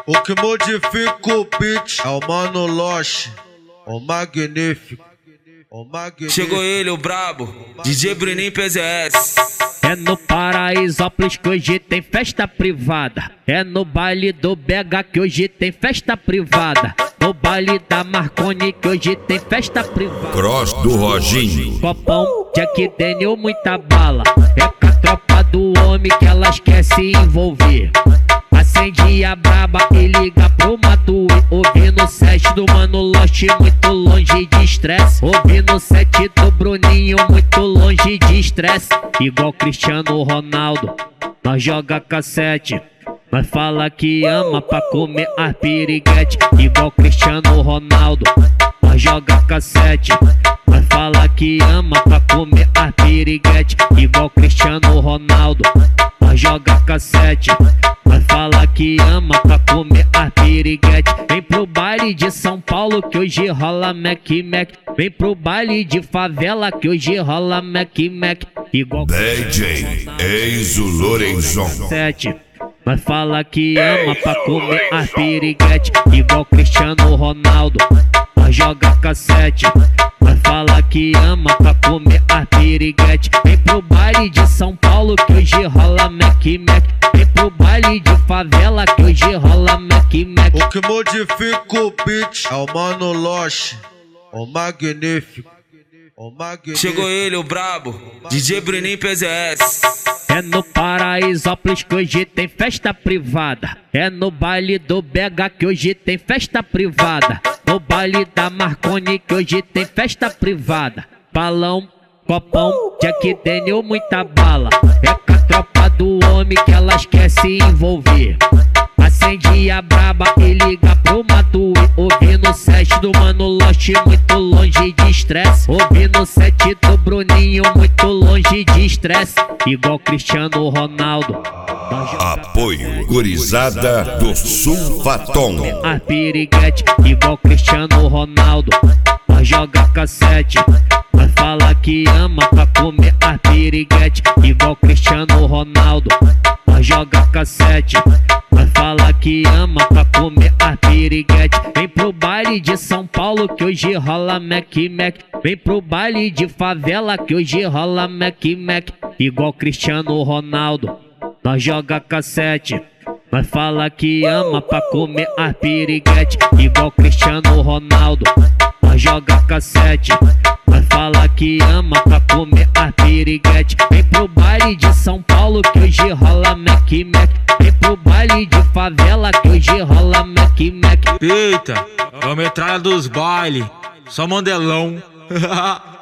O que modifica o beat é o Mano Loche, o magnífico, o magnífico. Chegou ele, o brabo, DJ Bruninho PZS. É no Paraisópolis que hoje tem festa privada. É no baile do BH que hoje tem festa privada. No baile da Marconi que hoje tem festa privada. Cross do Roginho. Copão, Jack Daniel, muita bala. É com a tropa do homem que elas quer se envolver. Acende a braba e liga pro Matuê. Ouvindo o set do Mano Loche, muito longe de estresse. Ouvindo o set do Bruninho, muito longe de estresse. Igual Cristiano Ronaldo, nós joga cassete. Nós fala que ama pra comer as piriguete. Igual Cristiano Ronaldo, nós joga cassete. Nós fala que ama pra comer as piriguete. Igual Cristiano Ronaldo, nós joga cassete. Nós fala que ama pra comer as piriguete. Vem pro baile de São Paulo que hoje rola Mac Mac. Vem pro baile de favela que hoje rola Mac Mac. Igual DJ Enzo Lorenzon. Nós fala que ama pra comer as piriguete. Igual Cristiano Ronaldo, nós joga cassete. Nós fala que ama pra comer as piriguete. Vem pro baile de São Paulo que hoje rola Mac Mac. Vem pro baile de favela que hoje rola Mac Mac. O que modifica o beat é o Mano Loche, o magnífico, o magnífico. Chegou ele, o brabo, DJ Bruninho PZS. É no Paraisópolis que hoje tem festa privada. É no baile do BH que hoje tem festa privada. No baile da Marconi que hoje tem festa privada. Balão, copão, Jack Daniel, muita bala. É com a tropa do homem que elas quer se envolver. Acende a braba e liga pro Matuê. Ouvindo o set do Mano Loche, muito longe de estresse. Ouvindo o set do Bruninho, muito longe de estresse. Igual Cristiano Ronaldo. Apoio Gurizada do Sulfatom. A piriguete, igual Cristiano Ronaldo. Nós joga cassete. Nós fala que ama pra comer a piriguete. Igual Cristiano Ronaldo, nós joga cassete. Nós fala que ama pra comer a piriguete. Vem pro baile de São Paulo que hoje rola Mac Mac. Vem pro baile de favela que hoje rola Mac Mac. Igual Cristiano Ronaldo, nós joga cassete. Nós fala que ama pra comer as piriguete. Igual Cristiano Ronaldo, nós joga cassete. Nós fala que ama pra comer as piriguete. Vem pro baile de São Paulo que hoje rola Mac Mac. Vem pro baile de favela que hoje rola Mac Mac. Eita, é a metralha dos baile, só mandelão.